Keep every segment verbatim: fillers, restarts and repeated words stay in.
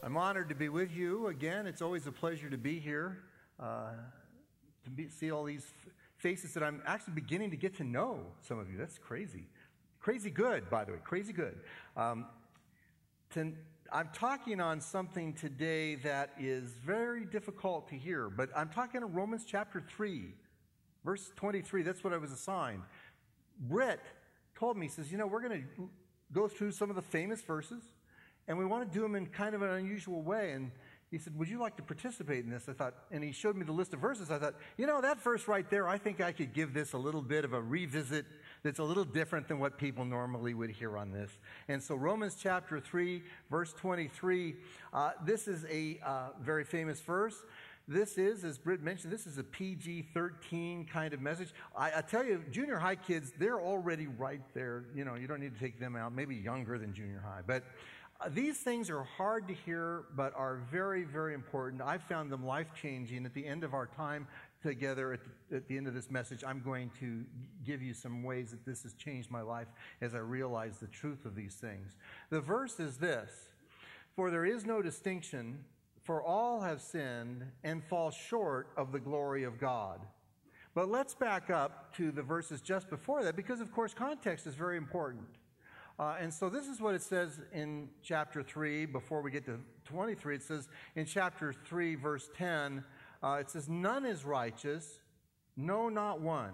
I'm honored to be with you again. It's always a pleasure to be here, uh, to be, see all these f- faces that I'm actually beginning to get to know, some of you. That's crazy. Crazy good, by the way, crazy good. Um, to, I'm talking on something today that is very difficult to hear, but I'm talking on Romans chapter three, verse twenty-three. That's what I was assigned. Britt told me, he says, you know, we're going to go through some of the famous verses, and we want to do them in kind of an unusual way. And he said, would you like to participate in this? I thought, and he showed me the list of verses. I thought, you know, that verse right there, I think I could give this a little bit of a revisit that's a little different than what people normally would hear on this. And so Romans chapter three, verse twenty-three, uh, this is a uh, very famous verse. This is, as Britt mentioned, this is a P G thirteen kind of message. I, I tell you, junior high kids, they're already right there. You know, you don't need to take them out, maybe younger than junior high. But uh, these things are hard to hear, but are very, very important. I found them life-changing. At the end of our time together, at the, at the end of this message, I'm going to give you some ways that this has changed my life as I realize the truth of these things. The verse is this: for there is no distinction, for all have sinned and fall short of the glory of God. But let's back up to the verses just before that, because of course context is very important. Uh, and so this is what it says in chapter three, before we get to twenty-three. It says in chapter three, verse ten, uh, it says, none is righteous, no, not one.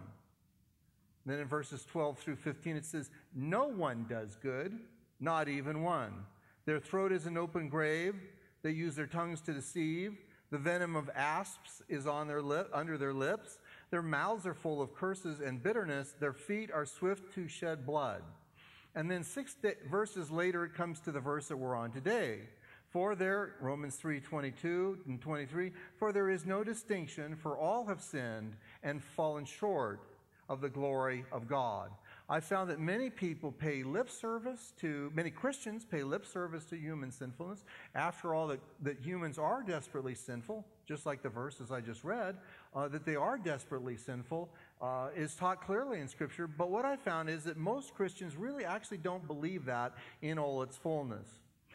Then in verses twelve through fifteen, it says, no one does good, not even one. Their throat is an open grave. They use their tongues to deceive. The venom of asps is on their lip, under their lips. Their mouths are full of curses and bitterness. Their feet are swift to shed blood. And then six verses later, it comes to the verse that we're on today. For there, Romans three, twenty-two and twenty-three, for there is no distinction, for all have sinned and fallen short of the glory of God. I found that many people pay lip service to, many Christians pay lip service to human sinfulness. After all, that, that humans are desperately sinful, just like the verses I just read, uh, that they are desperately sinful uh, is taught clearly in Scripture. But what I found is that most Christians really actually don't believe that in all its fullness.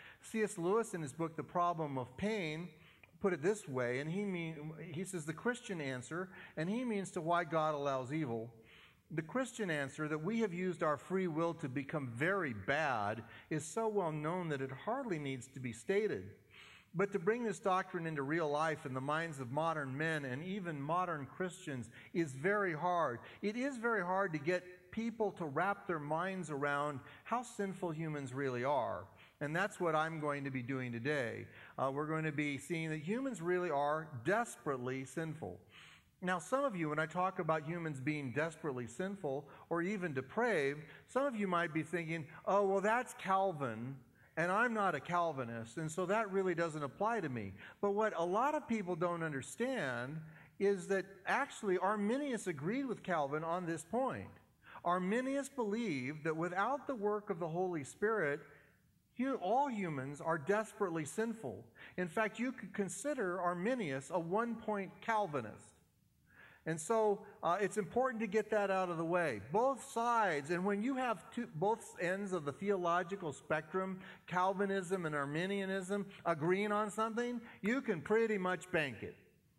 C S Lewis, in his book, The Problem of Pain, put it this way, and he mean, he says the Christian answer, and he means to why God allows evil. The Christian answer, that we have used our free will to become very bad, is so well known that it hardly needs to be stated. But to bring this doctrine into real life in the minds of modern men and even modern Christians is very hard. It is very hard to get people to wrap their minds around how sinful humans really are. And that's what I'm going to be doing today. Uh, we're going to be seeing that humans really are desperately sinful. Now, some of you, when I talk about humans being desperately sinful or even depraved, some of you might be thinking, oh, well, that's Calvin, and I'm not a Calvinist, and so that really doesn't apply to me. But what a lot of people don't understand is that actually Arminius agreed with Calvin on this point. Arminius believed that without the work of the Holy Spirit, all humans are desperately sinful. In fact, you could consider Arminius a one-point Calvinist. And so uh, it's important to get that out of the way. Both sides, and when you have two, both ends of the theological spectrum, Calvinism and Arminianism, agreeing on something, you can pretty much bank it.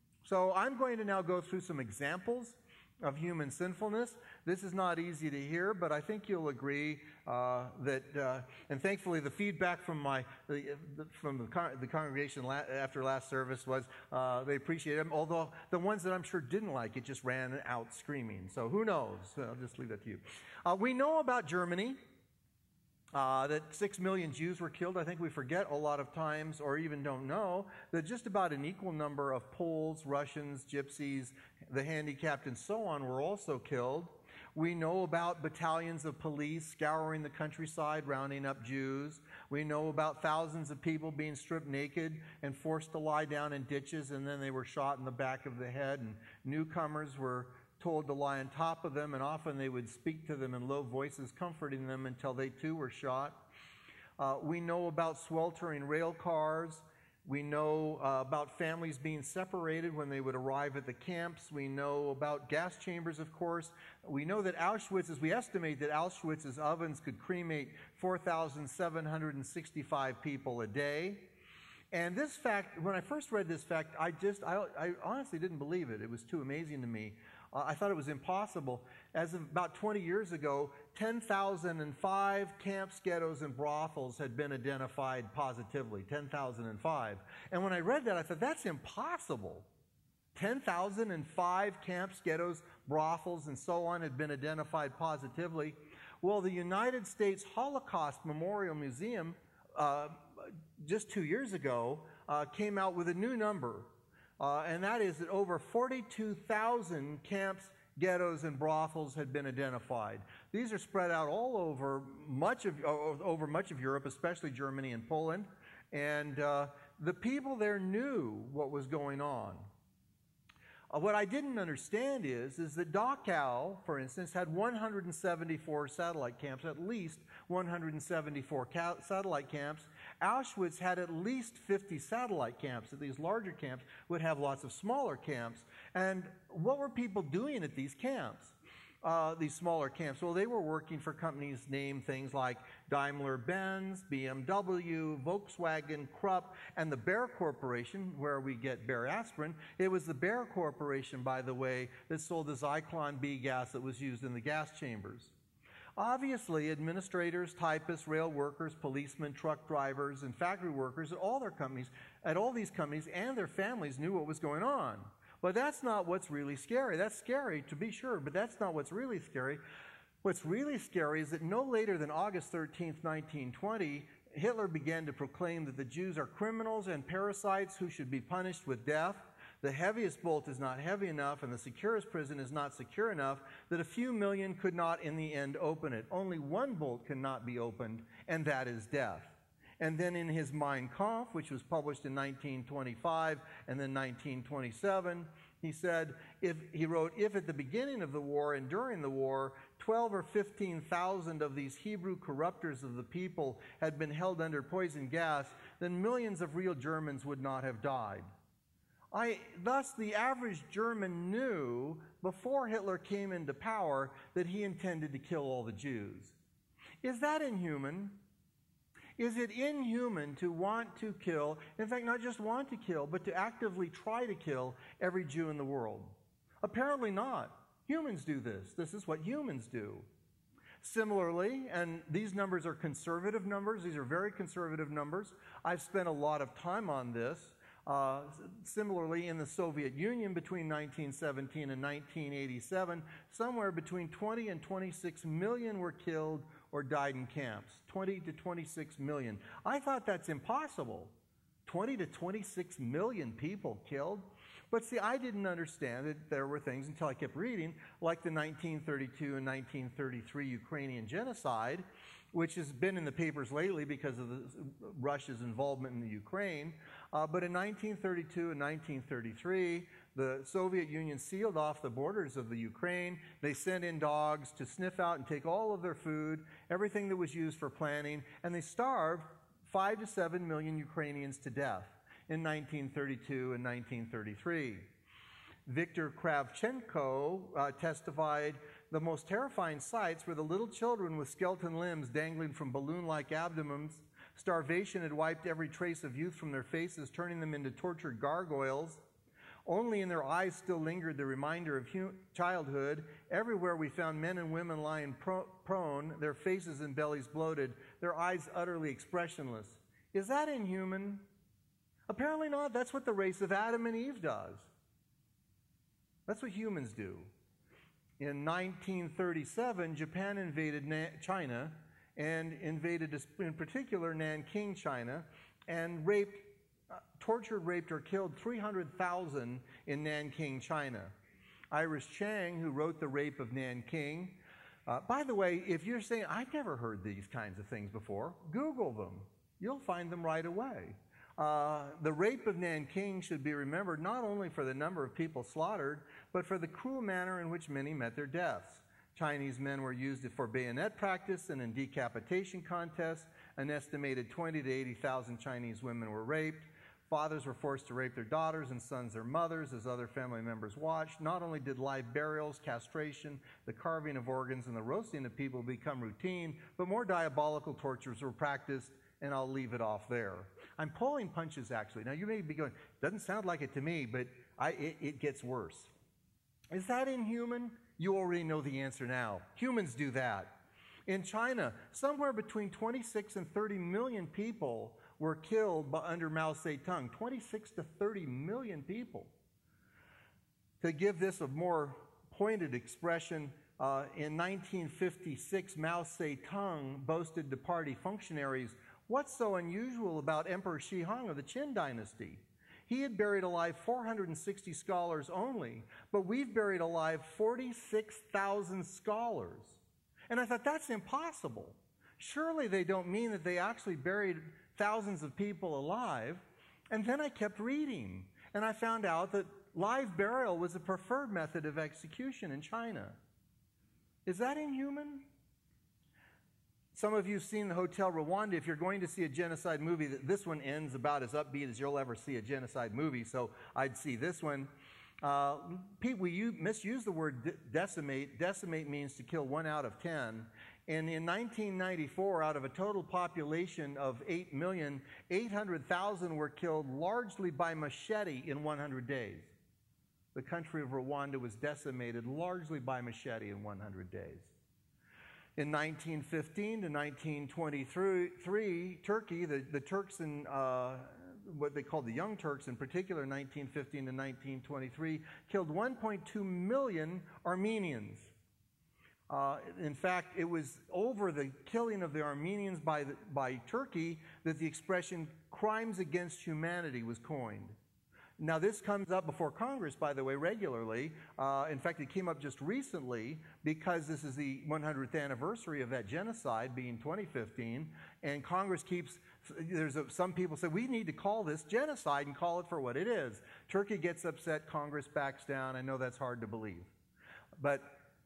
So I'm going to now go through some examples of human sinfulness. This is not easy to hear, but I think you'll agree uh, that, uh, and thankfully the feedback from my the, from the, con- the congregation la- after last service was uh, they appreciated them, although the ones that I'm sure didn't like it just ran out screaming. So who knows? I'll just leave that to you. Uh, we know about Germany. Uh, that six million Jews were killed. I think we forget a lot of times, or even don't know, that just about an equal number of Poles, Russians, Gypsies, the handicapped, and so on were also killed. We know about battalions of police scouring the countryside, rounding up Jews. We know about thousands of people being stripped naked and forced to lie down in ditches, and then they were shot in the back of the head, and newcomers were told to lie on top of them, and often they would speak to them in low voices, comforting them until they too were shot. Uh, we know about sweltering rail cars. We know uh, about families being separated when they would arrive at the camps. We know about gas chambers, of course. We know that Auschwitz, we estimate that Auschwitz's ovens could cremate four thousand seven hundred sixty-five people a day. And this fact, when I first read this fact, I just, I, I honestly didn't believe it. It was too amazing to me. Uh, I thought it was impossible. As of about twenty years ago, ten thousand five camps, ghettos, and brothels had been identified positively, ten thousand five. And when I read that, I thought, that's impossible. ten thousand five camps, ghettos, brothels, and so on had been identified positively. Well, the United States Holocaust Memorial Museum, uh, just two years ago, uh, came out with a new number. Uh, and that is that over forty-two thousand camps, ghettos, and brothels had been identified. These are spread out all over much of, uh, over much of Europe, especially Germany and Poland. And uh, the people there knew what was going on. Uh, what I didn't understand is, is that Dachau, for instance, had one hundred seventy-four satellite camps, at least one hundred seventy-four ca satellite camps. Auschwitz had at least fifty satellite camps. These larger camps would have lots of smaller camps. And what were people doing at these camps, uh, these smaller camps? Well, they were working for companies named things like Daimler-Benz, B M W, Volkswagen, Krupp, and the Bayer Corporation, where we get Bayer aspirin. It was the Bayer Corporation, by the way, that sold the Zyklon B gas that was used in the gas chambers. Obviously, administrators, typists, rail workers, policemen, truck drivers, and factory workers at all their companies, at all these companies and their families knew what was going on. But that's not what's really scary. That's scary, to be sure, but that's not what's really scary. What's really scary is that no later than August thirteenth, nineteen twenty, Hitler began to proclaim that the Jews are criminals and parasites who should be punished with death. The heaviest bolt is not heavy enough, and the securest prison is not secure enough, that a few million could not in the end open it. Only one bolt cannot be opened, and that is death. And then in his Mein Kampf, which was published in nineteen twenty-five and then nineteen twenty-seven, he said, if, he wrote, if at the beginning of the war and during the war, twelve or fifteen thousand of these Hebrew corruptors of the people had been held under poison gas, then millions of real Germans would not have died. I, thus, the average German knew before Hitler came into power that he intended to kill all the Jews. Is that inhuman? Is it inhuman to want to kill, in fact, not just want to kill, but to actively try to kill every Jew in the world? Apparently not. Humans do this. This is what humans do. Similarly, and these numbers are conservative numbers, these are very conservative numbers. I've spent a lot of time on this. Uh, similarly, in the Soviet Union between nineteen seventeen and nineteen eighty-seven, somewhere between twenty and twenty-six million were killed or died in camps. twenty to twenty-six million. I thought that's impossible. twenty to twenty-six million people killed. But see, I didn't understand that there were things until I kept reading, like the nineteen thirty-two and nineteen thirty-three Ukrainian genocide, which has been in the papers lately because of the, Russia's involvement in the Ukraine. Uh, but in nineteen thirty-two and nineteen thirty-three, the Soviet Union sealed off the borders of the Ukraine. They sent in dogs to sniff out and take all of their food, everything that was used for planning, and they starved five to seven million Ukrainians to death in nineteen thirty-two and nineteen thirty-three. Viktor Kravchenko uh, testified the most terrifying sights were the little children with skeleton limbs dangling from balloon-like abdomens. Starvation had wiped every trace of youth from their faces, turning them into tortured gargoyles. Only in their eyes still lingered the reminder of childhood. Everywhere we found men and women lying pro prone, their faces and bellies bloated, their eyes utterly expressionless. Is that inhuman? Apparently not. That's what the race of Adam and Eve does. That's what humans do. In nineteen thirty-seven, Japan invaded China and invaded, in particular, Nanking, China, and raped, uh, tortured, raped, or killed three hundred thousand in Nanking, China. Iris Chang, who wrote The Rape of Nanking. Uh, by the way, if you're saying, I've never heard these kinds of things before, Google them. You'll find them right away. Uh, the rape of Nanking should be remembered not only for the number of people slaughtered, but for the cruel manner in which many met their deaths. Chinese men were used for bayonet practice and in decapitation contests. An estimated twenty to eighty thousand Chinese women were raped. Fathers were forced to rape their daughters and sons their mothers as other family members watched. Not only did live burials, castration, the carving of organs, and the roasting of people become routine, but more diabolical tortures were practiced. and I'll leave it off there. I'm pulling punches, actually. Now, you may be going, doesn't sound like it to me, but I, it, it gets worse. Is that inhuman? You already know the answer now. Humans do that. In China, somewhere between twenty-six and thirty million people were killed by, under Mao Zedong. twenty-six to thirty million people. To give this a more pointed expression, uh, in nineteen fifty-six, Mao Zedong boasted to party functionaries, "What's so unusual about Emperor Shi Hong of the Qin dynasty? He had buried alive four hundred sixty scholars only, but we've buried alive forty-six thousand scholars." And I thought, that's impossible. Surely they don't mean that they actually buried thousands of people alive. And then I kept reading, and I found out that live burial was the preferred method of execution in China. Is that inhuman? Some of you have seen the Hotel Rwanda. If you're going to see a genocide movie, this one ends about as upbeat as you'll ever see a genocide movie, so I'd see this one. Uh, Pete, we misuse the word de decimate. Decimate means to kill one out of ten. And in nineteen ninety-four, out of a total population of eight million, eight hundred thousand were killed largely by machete in one hundred days. The country of Rwanda was decimated largely by machete in one hundred days. In nineteen fifteen to nineteen twenty-three, Turkey, the, the Turks and uh, what they called the Young Turks in particular, nineteen fifteen to nineteen twenty-three, killed one point two million Armenians. Uh, in fact, it was over the killing of the Armenians by, the, by Turkey that the expression crimes against humanity was coined. Now, this comes up before Congress, by the way, regularly. Uh, in fact, it came up just recently because this is the one hundredth anniversary of that genocide, being twenty fifteen, and Congress keeps, there's a, some people say, we need to call this genocide and call it for what it is. Turkey gets upset, Congress backs down. I know that's hard to believe. But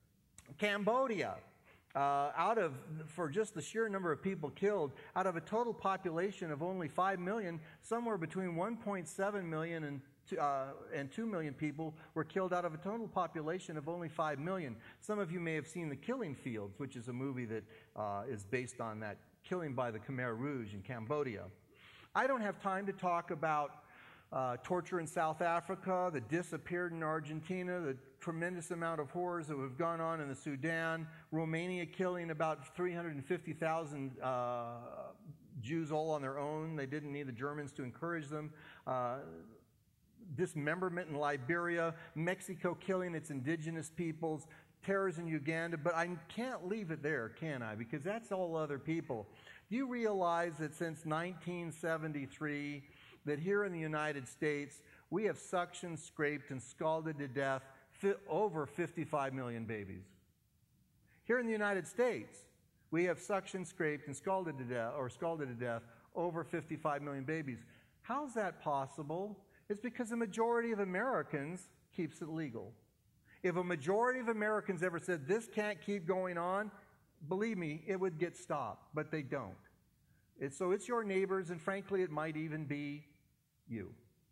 Cambodia, uh, out of, for just the sheer number of people killed, out of a total population of only five million, somewhere between one point seven million and Uh, and two million people were killed out of a total population of only five million. Some of you may have seen The Killing Fields, which is a movie that uh, is based on that killing by the Khmer Rouge in Cambodia. I don't have time to talk about uh, torture in South Africa, the disappeared in Argentina, the tremendous amount of horrors that have gone on in the Sudan, Romania killing about three hundred fifty thousand uh, Jews all on their own. They didn't need the Germans to encourage them. Uh, dismemberment in Liberia, Mexico killing its indigenous peoples, terrors in Uganda, but I can't leave it there, can I? Because that's all other people. Do you realize that since nineteen seventy-three, that here in the United States, we have suction, scraped, and scalded to death over fifty-five million babies? Here in the United States, we have suction, scraped, and scalded to death, or scalded to death over fifty-five million babies. How's that possible? It's because the majority of Americans keeps it legal. If a majority of Americans ever said, this can't keep going on, believe me, it would get stopped, but they don't. It's, so it's your neighbors, and frankly, it might even be you.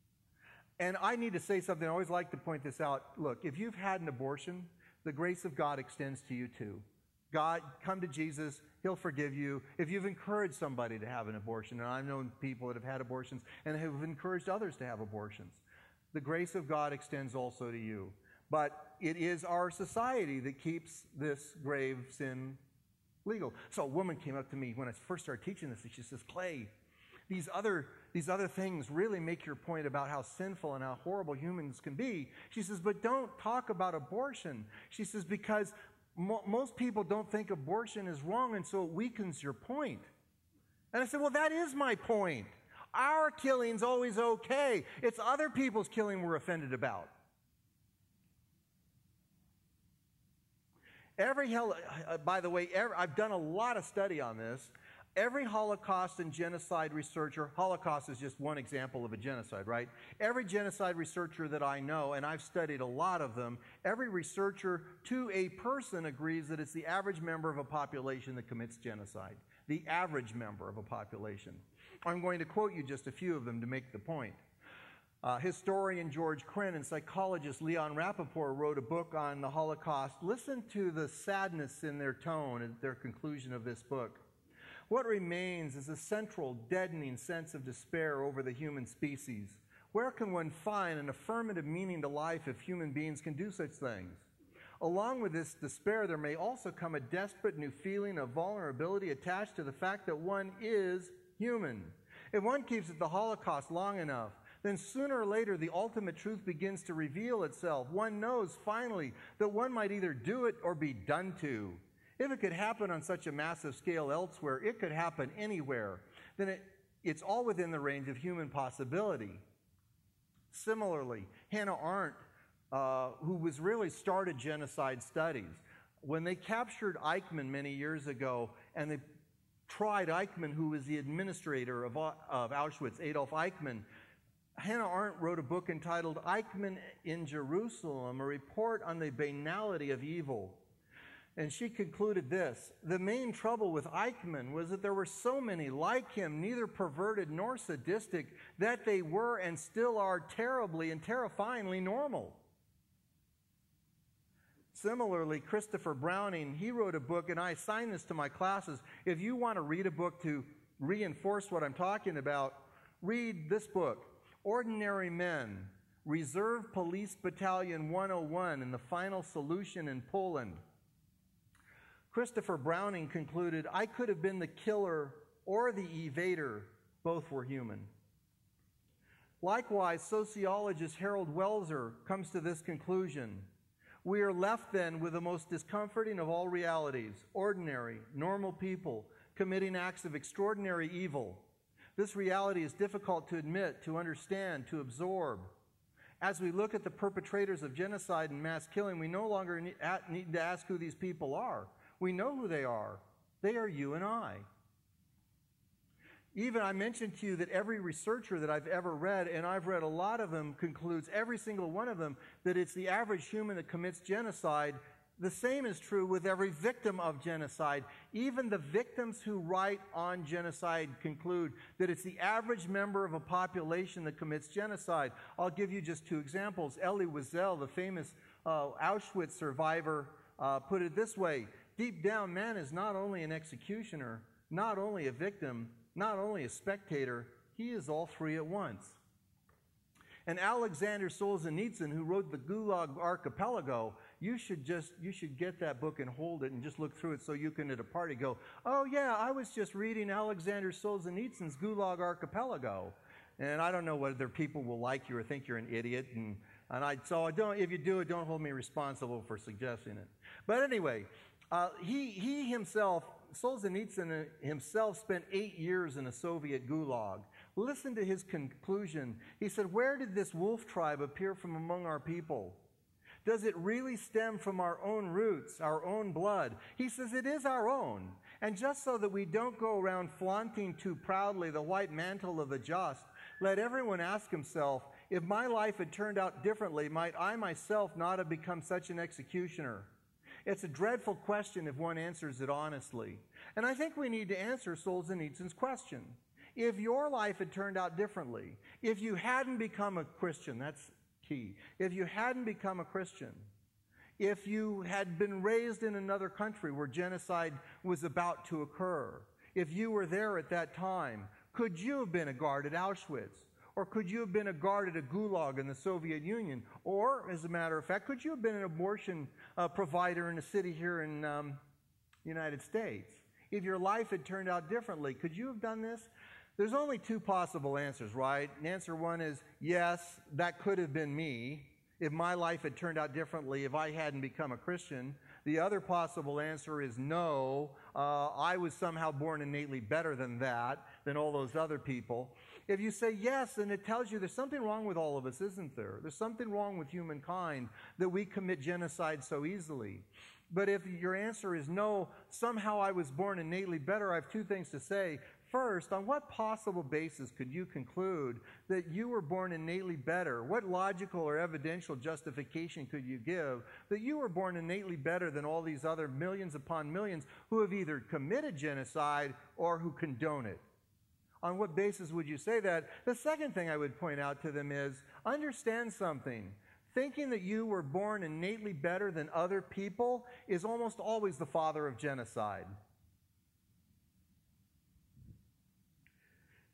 And I need to say something. I always like to point this out. Look, if you've had an abortion, the grace of God extends to you too. God, come to Jesus, He'll forgive you. If you've encouraged somebody to have an abortion, and I've known people that have had abortions and have encouraged others to have abortions, the grace of God extends also to you. But it is our society that keeps this grave sin legal. So a woman came up to me when I first started teaching this, and she says, Clay, these other, these other things really make your point about how sinful and how horrible humans can be. She says, but don't talk about abortion. She says, because Mo most people don't think abortion is wrong, and so it weakens your point. And I said, well, that is my point. Our killing's always okay. It's other people's killing we're offended about. Every hell, uh, by the way, every, I've done a lot of study on this. Every Holocaust and genocide researcher, Holocaust is just one example of a genocide, right? Every genocide researcher that I know, and I've studied a lot of them, every researcher to a person agrees that it's the average member of a population that commits genocide. The average member of a population. I'm going to quote you just a few of them to make the point. Uh, historian George Krenn and psychologist Leon Rappaport wrote a book on the Holocaust. Listen to the sadness in their tone at their conclusion of this book. What remains is a central, deadening sense of despair over the human species. Where can one find an affirmative meaning to life if human beings can do such things? Along with this despair, there may also come a desperate new feeling of vulnerability attached to the fact that one is human. If one keeps at the Holocaust long enough, then sooner or later the ultimate truth begins to reveal itself. One knows finally that one might either do it or be done to. If it could happen on such a massive scale elsewhere, it could happen anywhere. Then it, it's all within the range of human possibility. Similarly, Hannah Arendt, uh, who was really started genocide studies, when they captured Eichmann many years ago, and they tried Eichmann, who was the administrator of, of Auschwitz, Adolf Eichmann, Hannah Arendt wrote a book entitled Eichmann in Jerusalem, a report on the banality of evil. And she concluded this: the main trouble with Eichmann was that there were so many like him, neither perverted nor sadistic, that they were and still are terribly and terrifyingly normal. Similarly, Christopher Browning, he wrote a book, and I assign this to my classes. If you want to read a book to reinforce what I'm talking about, read this book, Ordinary Men, Reserve Police Battalion one oh one and the Final Solution in Poland. Christopher Browning concluded, I could have been the killer or the evader. Both were human. Likewise, sociologist Harold Welser comes to this conclusion. We are left then with the most discomforting of all realities, ordinary, normal people committing acts of extraordinary evil. This reality is difficult to admit, to understand, to absorb. As we look at the perpetrators of genocide and mass killing, we no longer need to ask who these people are. We know who they are. They are you and I. Even I mentioned to you that every researcher that I've ever read, and I've read a lot of them, concludes, every single one of them, that it's the average human that commits genocide. The same is true with every victim of genocide. Even the victims who write on genocide conclude that it's the average member of a population that commits genocide. I'll give you just two examples. Elie Wiesel, the famous uh, Auschwitz survivor, uh, put it this way: deep down, man is not only an executioner, not only a victim, not only a spectator, he is all three at once. And Alexander Solzhenitsyn, who wrote the Gulag Archipelago, you should just, you should get that book and hold it and just look through it so you can at a party go, oh yeah, I was just reading Alexander Solzhenitsyn's Gulag Archipelago. And I don't know whether people will like you or think you're an idiot, and, and I, so I don't, if you do it, don't hold me responsible for suggesting it. But anyway, uh, he, he himself, Solzhenitsyn himself spent eight years in a Soviet gulag. Listen to his conclusion. He said, where did this wolf tribe appear from among our people? Does it really stem from our own roots, our own blood? He says it is our own. And just so that we don't go around flaunting too proudly the white mantle of the just, let everyone ask himself, if my life had turned out differently, might I myself not have become such an executioner? It's a dreadful question if one answers it honestly. And I think we need to answer Solzhenitsyn's question. If your life had turned out differently, if you hadn't become a Christian, that's key. If you hadn't become a Christian, if you had been raised in another country where genocide was about to occur, if you were there at that time, could you have been a guard at Auschwitz? Or could you have been a guard at a gulag in the Soviet Union? Or, as a matter of fact, could you have been an abortion uh, provider in a city here in um, the United States? If your life had turned out differently, could you have done this? There's only two possible answers, right? And answer one is, yes, that could have been me if my life had turned out differently, if I hadn't become a Christian. The other possible answer is no, uh, I was somehow born innately better than that, than all those other people. If you say yes, then it tells you there's something wrong with all of us, isn't there? There's something wrong with humankind that we commit genocide so easily. But if your answer is no, somehow I was born innately better, I have two things to say. First, on what possible basis could you conclude that you were born innately better? What logical or evidential justification could you give that you were born innately better than all these other millions upon millions who have either committed genocide or who condone it? On what basis would you say that? The second thing I would point out to them is, understand something. Thinking that you were born innately better than other people is almost always the father of genocide.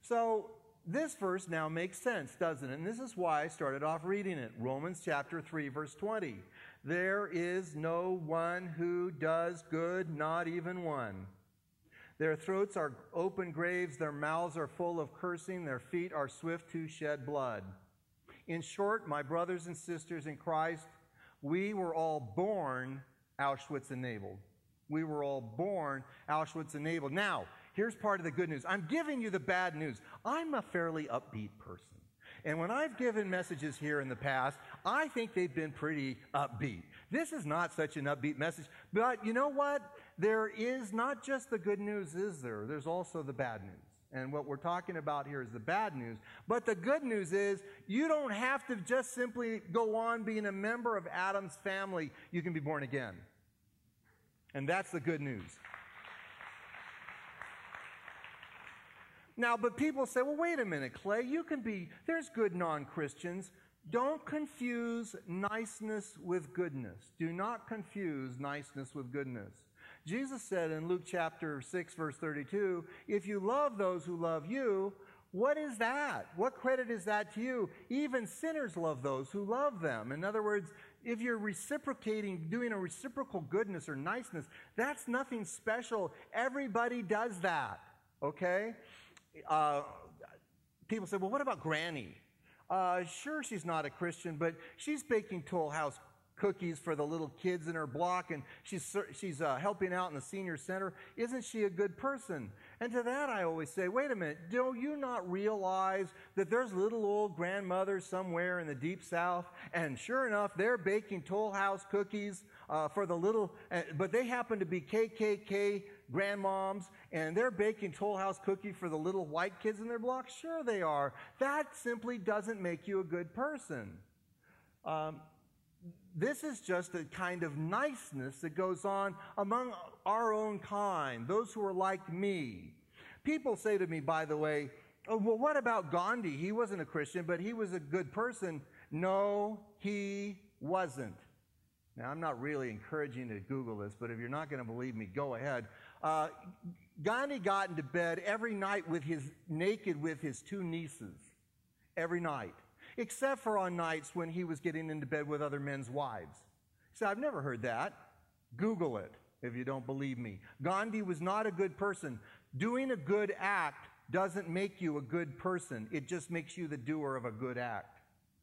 So this verse now makes sense, doesn't it? And this is why I started off reading it. Romans chapter three, verse twenty. There is no one who does good, not even one. Their throats are open graves, their mouths are full of cursing, their feet are swift to shed blood. In short, my brothers and sisters in Christ, we were all born Auschwitz-enabled. We were all born Auschwitz-enabled. Now, here's part of the good news. I'm giving you the bad news. I'm a fairly upbeat person. And when I've given messages here in the past, I think they've been pretty upbeat. This is not such an upbeat message. But you know what? There is not just the good news, is there? There's also the bad news. And what we're talking about here is the bad news. But the good news is you don't have to just simply go on being a member of Adam's family. You can be born again. And that's the good news. Now, but people say, well, wait a minute, Clay, you can be, there's good non-Christians. Don't confuse niceness with goodness. Do not confuse niceness with goodness. Jesus said in Luke chapter six, verse thirty-two, if you love those who love you, what is that? What credit is that to you? Even sinners love those who love them. In other words, if you're reciprocating, doing a reciprocal goodness or niceness, that's nothing special. Everybody does that, okay? Uh, people say, well, what about Granny? Uh, sure, she's not a Christian, but she's baking Toll House cookies for the little kids in her block, and she's she's uh, helping out in the senior center. Isn't she a good person? And to that I always say, wait a minute, do you not realize that there's little old grandmothers somewhere in the deep south, and sure enough, they're baking Toll House cookies uh, for the little, uh, but they happen to be K K K grandmoms, and they're baking Toll House cookie for the little white kids in their block? Sure they are. That simply doesn't make you a good person. Um, This is just a kind of niceness that goes on among our own kind, those who are like me. People say to me, by the way, oh, well, what about Gandhi? He wasn't a Christian, but he was a good person. No, he wasn't. Now, I'm not really encouraging you to Google this, but if you're not going to believe me, go ahead. Uh, Gandhi got into bed every night with his naked with his two nieces, every night. Except for on nights when he was getting into bed with other men's wives. So I've never heard that. Google it if you don't believe me. Gandhi was not a good person. Doing a good act doesn't make you a good person. It just makes you the doer of a good act.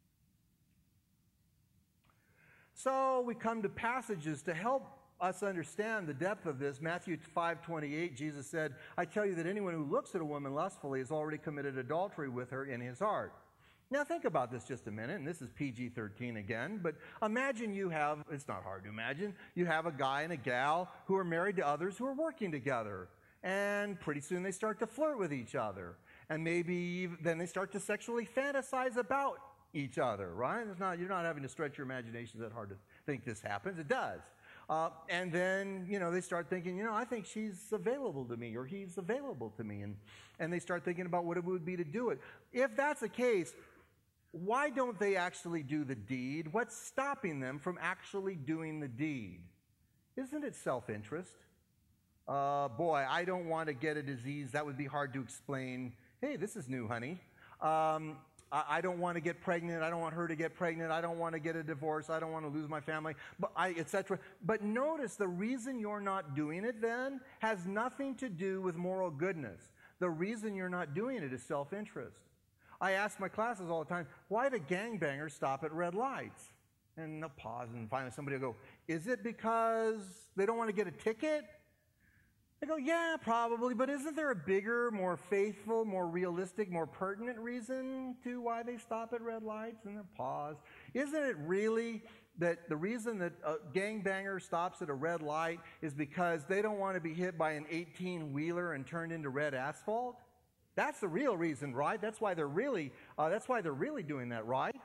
So we come to passages to help us understand the depth of this. Matthew five twenty-eight, Jesus said, I tell you that anyone who looks at a woman lustfully has already committed adultery with her in his heart. Now think about this just a minute, and this is P G thirteen again, but imagine you have, it's not hard to imagine, you have a guy and a gal who are married to others who are working together, and pretty soon they start to flirt with each other, and maybe then they start to sexually fantasize about each other, right? It's not, you're not having to stretch your imagination that hard to think this happens. It does. Uh, and then, you know, they start thinking, you know, I think she's available to me, or he's available to me, and, and they start thinking about what it would be to do it. If that's the case, why don't they actually do the deed? What's stopping them from actually doing the deed? Isn't it self-interest? Uh, boy, I don't want to get a disease. That would be hard to explain. Hey, this is new, honey. Um, I, I don't want to get pregnant. I don't want her to get pregnant. I don't want to get a divorce. I don't want to lose my family, but I, et cetera. But notice the reason you're not doing it then has nothing to do with moral goodness. The reason you're not doing it is self-interest. I ask my classes all the time, why do gangbangers stop at red lights? And they'll pause, and finally somebody will go, is it because they don't want to get a ticket? I go, yeah, probably, but isn't there a bigger, more faithful, more realistic, more pertinent reason to why they stop at red lights? And they'll pause. Isn't it really that the reason that a gangbanger stops at a red light is because they don't want to be hit by an eighteen-wheeler and turned into red asphalt? That's the real reason, right? That's why they're really, uh, that's why they're really doing that, right?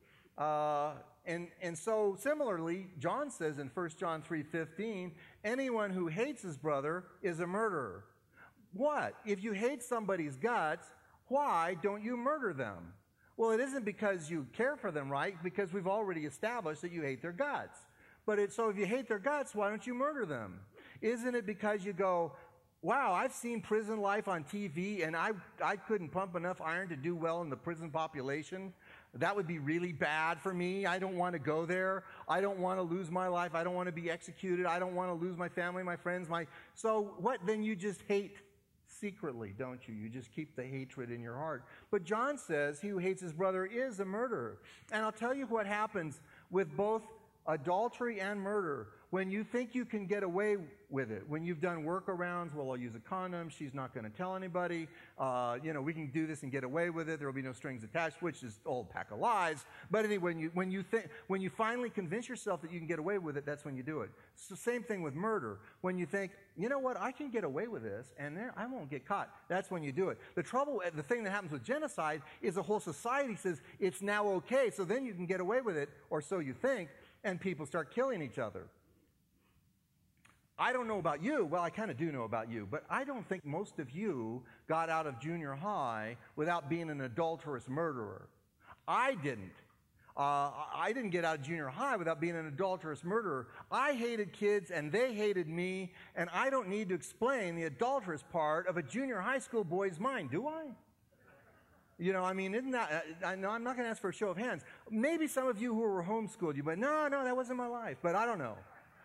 Uh, and, and so similarly, John says in First John three fifteen, anyone who hates his brother is a murderer. What? If you hate somebody's guts, why don't you murder them? Well, it isn't because you care for them, right? Because we've already established that you hate their guts. But it, so if you hate their guts, why don't you murder them? Isn't it because you go, wow, I've seen prison life on T V, and I, I couldn't pump enough iron to do well in the prison population. That would be really bad for me. I don't want to go there. I don't want to lose my life. I don't want to be executed. I don't want to lose my family, my friends, my... So what? Then you just hate secretly, don't you? You just keep the hatred in your heart. But John says he who hates his brother is a murderer. And I'll tell you what happens with both adultery and murder. When you think you can get away with it, when you've done workarounds, well, I'll use a condom, she's not going to tell anybody, uh, you know, we can do this and get away with it, there will be no strings attached, which is an old pack of lies. But anyway, when you, when you, think, when you finally convince yourself that you can get away with it, that's when you do it. It's the same thing with murder. When you think, you know what, I can get away with this, and there, I won't get caught, that's when you do it. The trouble, the thing that happens with genocide is the whole society says it's now okay, so then you can get away with it, or so you think, and people start killing each other. I don't know about you, well, I kind of do know about you, but I don't think most of you got out of junior high without being an adulterous murderer. I didn't. Uh, I didn't get out of junior high without being an adulterous murderer. I hated kids, and they hated me, and I don't need to explain the adulterous part of a junior high school boy's mind, do I? You know, I mean, isn't that, I know I'm not going to ask for a show of hands. Maybe some of you who were homeschooled, you but no, no, that wasn't my life, but I don't know.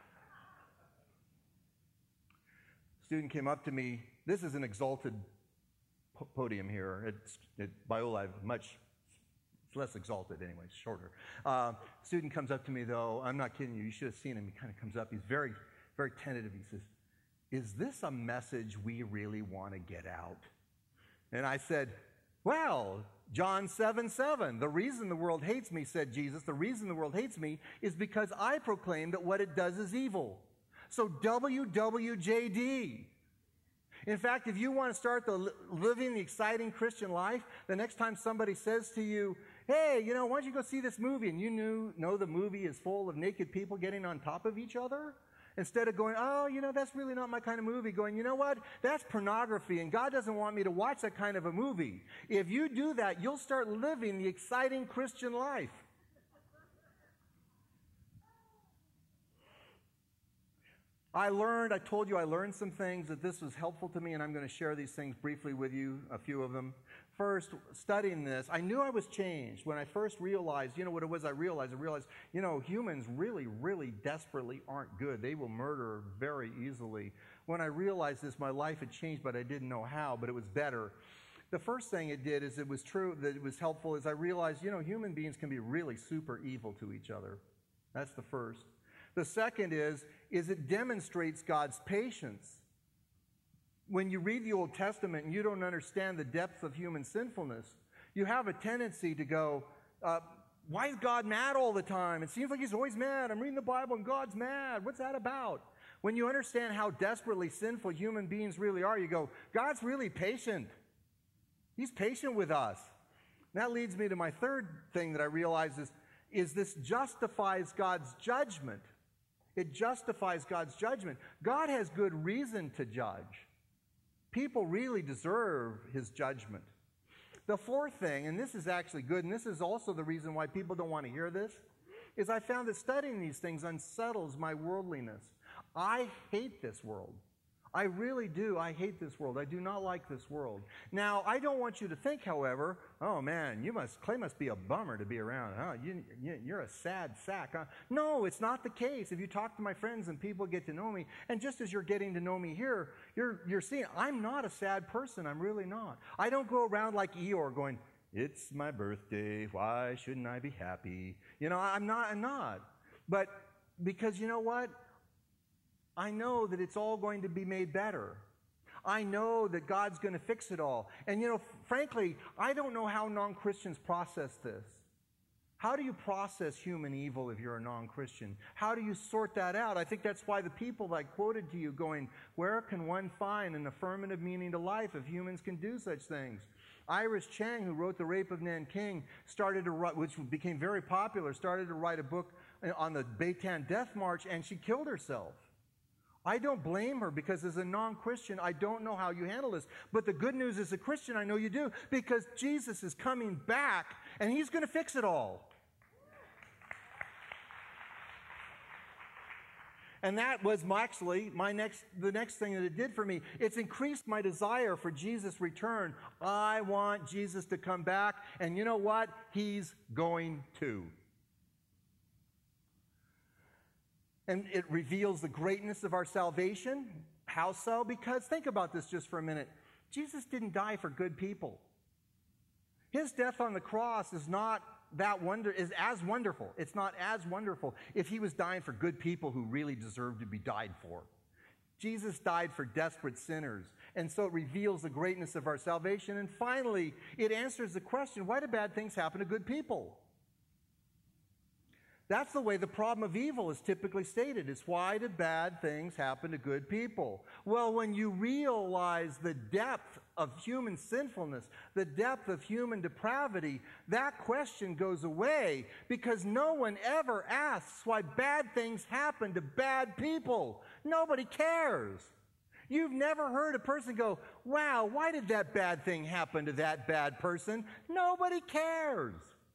Student came up to me. This is an exalted po podium here. It's, at Biola, much less exalted anyway, it's shorter. Uh, student comes up to me, though. I'm not kidding you. You should have seen him. He kind of comes up. He's very, very tentative. He says, is this a message we really want to get out? And I said, well, John seven seven, the reason the world hates me, said Jesus, the reason the world hates me is because I proclaim that what it does is evil. So W W J D. In fact, if you want to start the living the exciting Christian life, the next time somebody says to you, hey, you know, why don't you go see this movie? And you knew, know the movie is full of naked people getting on top of each other. Instead of going, oh, you know, that's really not my kind of movie. Going, you know what? That's pornography, and God doesn't want me to watch that kind of a movie. If you do that, you'll start living the exciting Christian life. I learned, I told you I learned some things that this was helpful to me, and I'm going to share these things briefly with you, a few of them. First, studying this, I knew I was changed. When I first realized, you know what it was I realized? I realized, you know, humans really, really desperately aren't good. They will murder very easily. When I realized this, my life had changed, but I didn't know how, but it was better. The first thing it did is it was true, that it was helpful, is I realized, you know, human beings can be really super evil to each other. That's the first. The second is, is it demonstrates God's patience. When you read the Old Testament and you don't understand the depth of human sinfulness, you have a tendency to go, uh, why is God mad all the time? It seems like he's always mad. I'm reading the Bible and God's mad. What's that about? When you understand how desperately sinful human beings really are, you go, God's really patient. He's patient with us. And that leads me to my third thing that I realize is, is this justifies God's judgment. It justifies God's judgment. God has good reason to judge. People really deserve his judgment. The fourth thing, and this is actually good, and this is also the reason why people don't want to hear this, is I found that studying these things unsettles my worldliness. I hate this world. I really do. I hate this world. I do not like this world. Now, I don't want you to think, however, oh man, you must, Clay must be a bummer to be around. Huh? You, you, you're a sad sack. Huh? No, it's not the case. If you talk to my friends and people get to know me, and just as you're getting to know me here, you're, you're seeing I'm not a sad person. I'm really not. I don't go around like Eeyore going, it's my birthday. Why shouldn't I be happy? You know, I'm not. I'm not. But because you know what? I know that it's all going to be made better. I know that God's going to fix it all. And you know, frankly, I don't know how non-Christians process this. How do you process human evil if you're a non-Christian? How do you sort that out? I think that's why the people that I quoted to you going, where can one find an affirmative meaning to life if humans can do such things? Iris Chang, who wrote The Rape of Nanking, started to write, which became very popular, started to write a book on the Bataan Death March, and she killed herself. I don't blame her because as a non-Christian, I don't know how you handle this. But the good news as a Christian, I know you do, because Jesus is coming back and he's going to fix it all. And that was my, actually my next, the next thing that it did for me. It's increased my desire for Jesus' return. I want Jesus to come back, and you know what? He's going to. And it reveals the greatness of our salvation. How so? Because think about this just for a minute. Jesus didn't die for good people. His death on the cross is not that wonder is as wonderful. It's not as wonderful if he was dying for good people who really deserved to be died for. Jesus died for desperate sinners, and so it reveals the greatness of our salvation. And finally, it answers the question, why do bad things happen to good people? That's the way the problem of evil is typically stated. It's why do bad things happen to good people? Well, when you realize the depth of human sinfulness, the depth of human depravity, that question goes away, because no one ever asks why bad things happen to bad people. Nobody cares. You've never heard a person go, wow, why did that bad thing happen to that bad person? Nobody cares.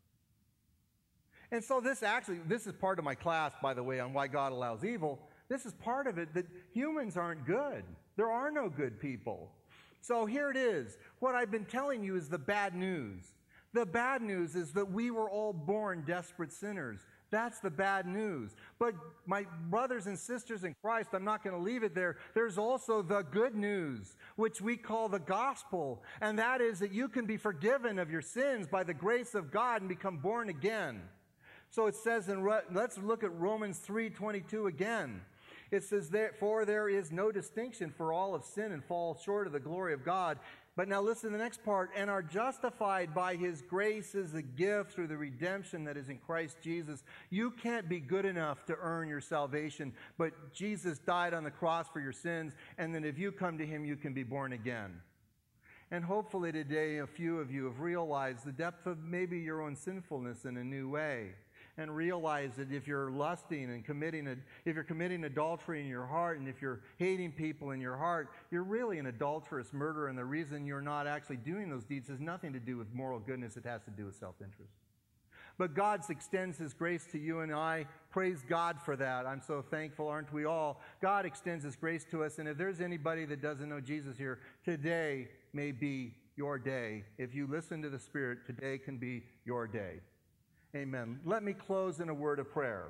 And so this actually, this is part of my class, by the way, on why God allows evil. This is part of it, that humans aren't good. There are no good people. So here it is. What I've been telling you is the bad news. The bad news is that we were all born desperate sinners. That's the bad news. But my brothers and sisters in Christ, I'm not going to leave it there. There's also the good news, which we call the gospel. And that is that you can be forgiven of your sins by the grace of God and become born again. So it says, in, let's look at Romans three twenty-two again. It says, for there is no distinction, for all have sinned and fall short of the glory of God. But now listen to the next part, and are justified by his grace as a gift through the redemption that is in Christ Jesus. You can't be good enough to earn your salvation, but Jesus died on the cross for your sins, and then if you come to him, you can be born again. And hopefully today a few of you have realized the depth of maybe your own sinfulness in a new way. And realize that if you're lusting and committing, a, if you're committing adultery in your heart, and if you're hating people in your heart, you're really an adulterous murderer, and the reason you're not actually doing those deeds has nothing to do with moral goodness, it has to do with self-interest. But God extends his grace to you and I. Praise God for that. I'm so thankful, aren't we all? God extends his grace to us, and if there's anybody that doesn't know Jesus here, today may be your day. If you listen to the Spirit, today can be your day. Amen. Let me close in a word of prayer.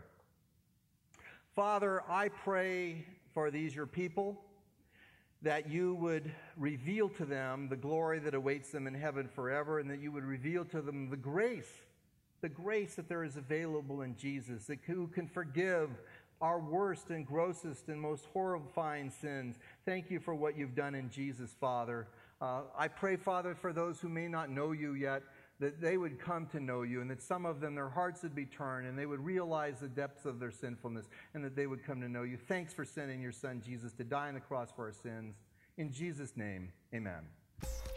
Father, I pray for these your people, that you would reveal to them the glory that awaits them in heaven forever, and that you would reveal to them the grace, the grace that there is available in Jesus, that who can forgive our worst and grossest and most horrifying sins. Thank you for what you've done in Jesus, Father. Uh, I pray, Father, for those who may not know you yet, that they would come to know you, and that some of them, their hearts would be turned, and they would realize the depths of their sinfulness, and that they would come to know you. Thanks for sending your Son, Jesus, to die on the cross for our sins. In Jesus' name, amen.